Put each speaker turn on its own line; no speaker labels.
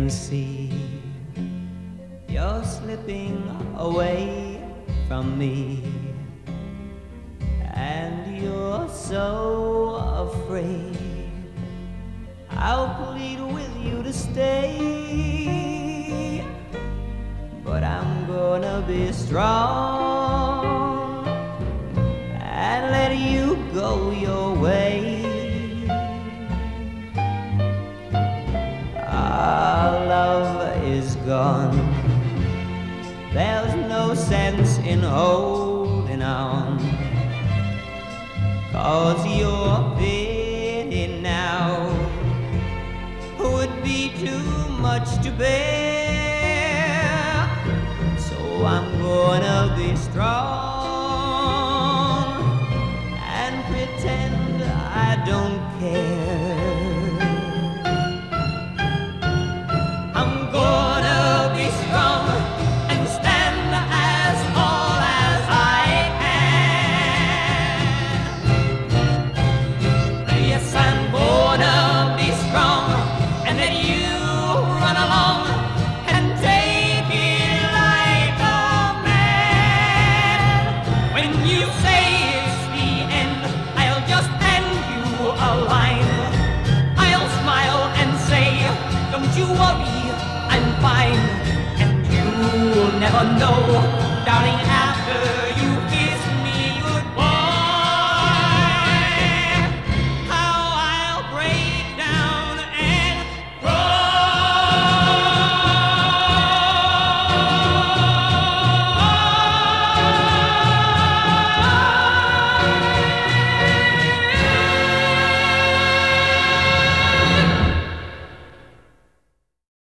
can see you're slipping away from me, and you're so afraid. I'll plead with you to stay, but I'm gonna be strong and let you go your way. Our love is gone. There's no sense in holding on, 'cause your pity now would be too much to bear. So I'm gonna be strong and pretend I don't care. I'm gonna be strong and stand as tall as I can. Yes, I'm gonna be strong and let you run along and take it like a man. When you say it's the end, I'll just hand you a line. I'll smile and say, don't you worry, I'm fine. And you'll never know